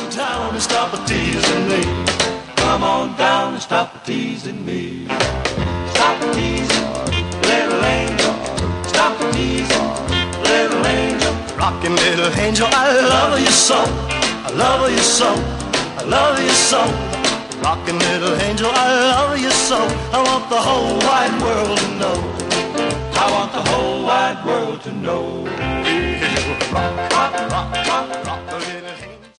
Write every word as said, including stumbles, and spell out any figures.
down and stop a teasing me. Come on down and stop a teasing me. Stop a teasing, little angel. Stop a teasing, little angel. Rockin' little angel, I love you so. I love you so. I love you so. Rockin' little angel, I love you so. I want the whole wide world to know. I want the whole wide world to know.